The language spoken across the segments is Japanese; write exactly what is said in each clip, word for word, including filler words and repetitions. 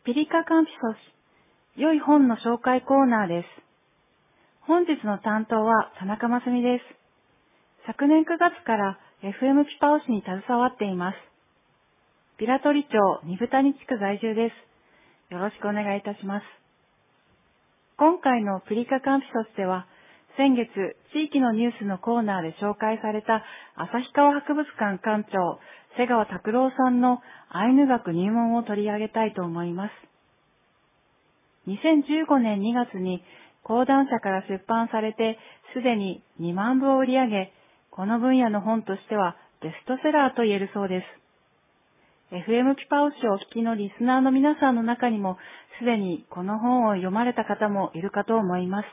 ピリカカンピソス、良い本の紹介コーナーです。本日の担当は田中真澄です。昨年くがつから エフエム ピパオ市に携わっています。ピラトリ町二部谷地区在住です。よろしくお願いいたします。今回のピリカカンピソスでは、先月地域のニュースのコーナーで紹介された旭川博物館館長瀬川拓郎さんのアイヌ学入門を取り上げたいと思います。にせんじゅうごねんにがつに講談社から出版されてすでににまんぶを売り上げ、この分野の本としてはベストセラーと言えるそうです。エフエム ピパオ市をお聞きのリスナーの皆さんの中にもすでにこの本を読まれた方もいるかと思います。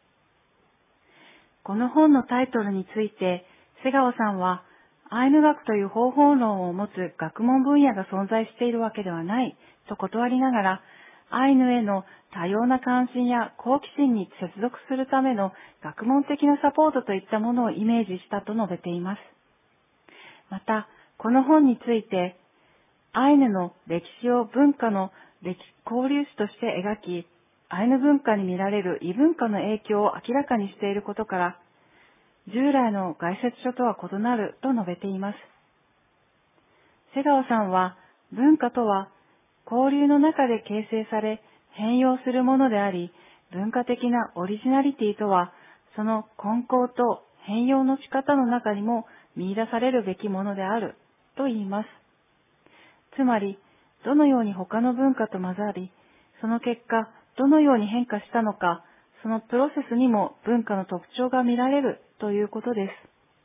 この本のタイトルについて瀬川さんは、アイヌ学という方法論を持つ学問分野が存在しているわけではないと断りながら、アイヌへの多様な関心や好奇心に接続するための学問的なサポートといったものをイメージしたと述べています。また、この本について、アイヌの歴史を文化の歴交流史として描き、アイヌ文化に見られる異文化の影響を明らかにしていることから、従来の概説書とは異なると述べています。瀬川さんは、文化とは交流の中で形成され変容するものであり、文化的なオリジナリティとは、その根高と変容の仕方の中にも見出されるべきものであると言います。つまり、どのように他の文化と混ざり、その結果、どのように変化したのか、そのプロセスにも文化の特徴が見られるということです。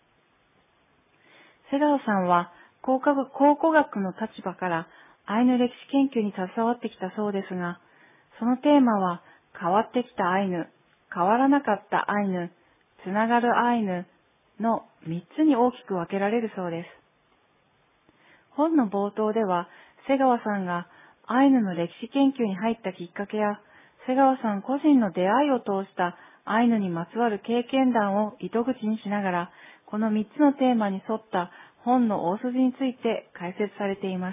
瀬川さんは考古学、考古学の立場からアイヌ歴史研究に携わってきたそうですが、そのテーマは変わってきたアイヌ、変わらなかったアイヌ、つながるアイヌのみっつに大きく分けられるそうです。本の冒頭では瀬川さんがアイヌの歴史研究に入ったきっかけや、瀬川さん個人の出会いを通したアイヌにまつわる経験談を糸口にしながら、このみっつのテーマに沿った本の大筋について解説されています。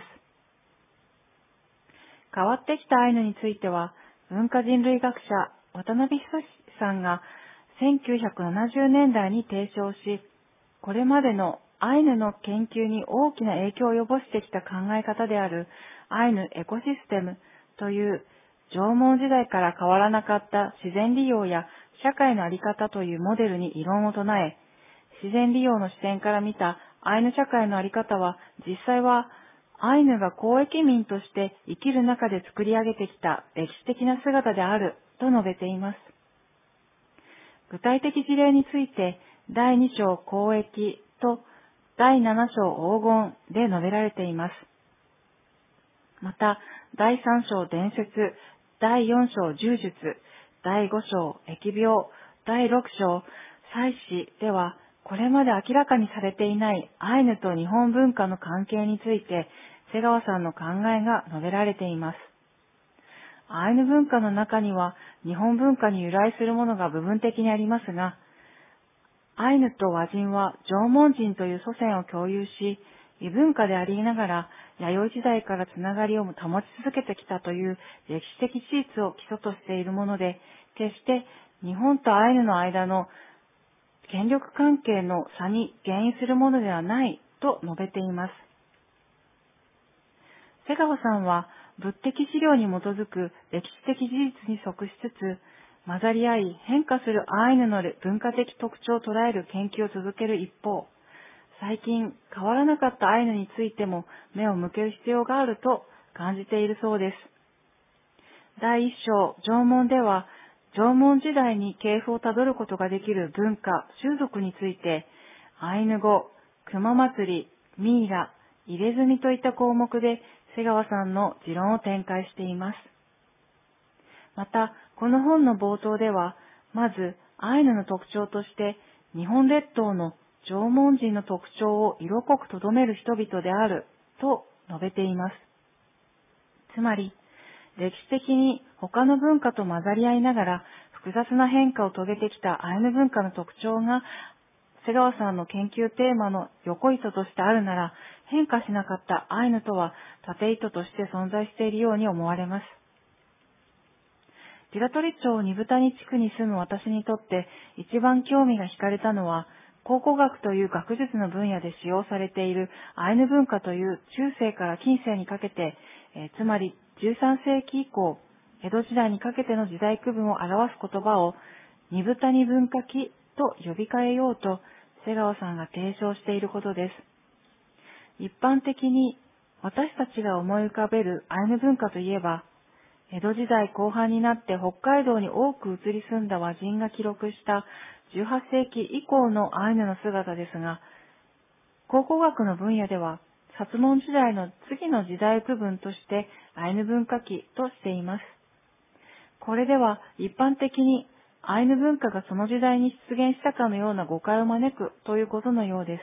変わってきたアイヌについては、文化人類学者渡辺久さんがせんきゅうひゃくななじゅうねんだいに提唱し、これまでのアイヌの研究に大きな影響を及ぼしてきた考え方であるアイヌエコシステムという縄文時代から変わらなかった自然利用や社会の在り方というモデルに異論を唱え、自然利用の視点から見たアイヌ社会の在り方は実際はアイヌが交易民として生きる中で作り上げてきた歴史的な姿であると述べています。具体的事例についてだいに章交易とだいなな章黄金で述べられています。また、だいさん章伝説、だいよん章柔術、だいご章疫病、だいろく章祭祀では、これまで明らかにされていないアイヌと日本文化の関係について、瀬川さんの考えが述べられています。アイヌ文化の中には、日本文化に由来するものが部分的にありますが、アイヌと和人は縄文人という祖先を共有し、異文化でありながら、弥生時代からつながりを保ち続けてきたという歴史的事実を基礎としているもので、決して日本とアイヌの間の権力関係の差に原因するものではないと述べています。瀬川さんは物的資料に基づく歴史的事実に即しつつ、混ざり合い変化するアイヌの文化的特徴を捉える研究を続ける一方、最近変わらなかったアイヌについても目を向ける必要があると感じているそうです。だいいっ章縄文では、縄文時代に系譜をたどることができる文化、習俗について、アイヌ語、熊祭り、ミイラ、入れ墨といった項目で瀬川さんの持論を展開しています。また、この本の冒頭では、まずアイヌの特徴として、日本列島の縄文人の特徴を色濃く留める人々であると述べています。つまり、歴史的に他の文化と混ざり合いながら複雑な変化を遂げてきたアイヌ文化の特徴が瀬川さんの研究テーマの横糸としてあるなら、変化しなかったアイヌとは縦糸として存在しているように思われます。 白鳥町二部谷地区に住む私にとって一番興味が惹かれたのは、考古学という学術の分野で使用されているアイヌ文化という中世から近世にかけて、えー、つまりじゅうさんせいき以降、江戸時代にかけての時代区分を表す言葉を二部谷文化期と呼び替えようと瀬川さんが提唱していることです。一般的に私たちが思い浮かべるアイヌ文化といえば、江戸時代後半になって北海道に多く移り住んだ和人が記録したじゅうはっせいき以降のアイヌの姿ですが、考古学の分野では、薩門時代の次の時代区分としてアイヌ文化期としています。これでは一般的にアイヌ文化がその時代に出現したかのような誤解を招くということのようです。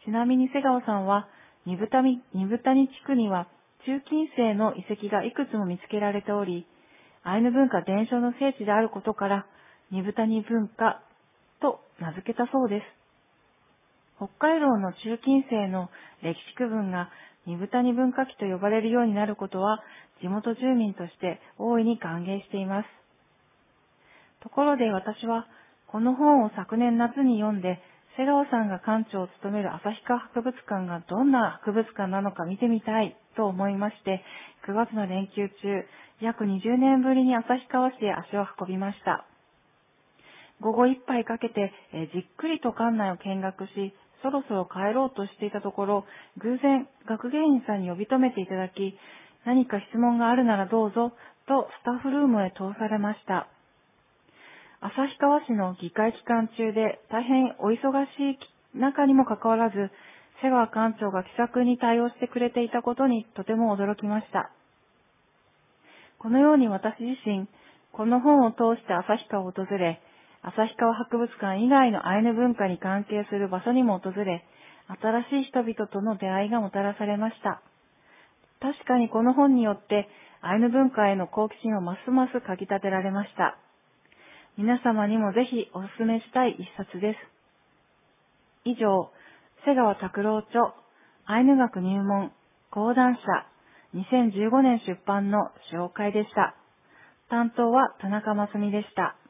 ちなみに瀬川さんは、二部谷、二部谷地区には中近世の遺跡がいくつも見つけられており、アイヌ文化伝承の聖地であることから、二部谷文化と名付けたそうです。北海道の中近世の歴史区分が二部谷文化期と呼ばれるようになることは、地元住民として大いに歓迎しています。ところで私は、この本を昨年夏に読んで、瀬川さんが館長を務める旭川博物館がどんな博物館なのか見てみたいと思いまして、くがつの連休中、約にじゅうねんぶりに旭川市へ足を運びました。午後いっぱいかけて、えー、じっくりと館内を見学し、そろそろ帰ろうとしていたところ、偶然学芸員さんに呼び止めていただき、何か質問があるならどうぞとスタッフルームへ通されました。旭川市の議会期間中で大変お忙しい中にもかかわらず、瀬川館長が気さくに対応してくれていたことにとても驚きました。このように私自身、この本を通して旭川を訪れ、旭川博物館以外のアイヌ文化に関係する場所にも訪れ、新しい人々との出会いがもたらされました。確かにこの本によってアイヌ文化への好奇心をますますかき立てられました。皆様にもぜひお勧めしたい一冊です。以上、瀬川拓郎著、アイヌ学入門、講談社、にせんじゅうごねん出版の紹介でした。担当は田中真澄でした。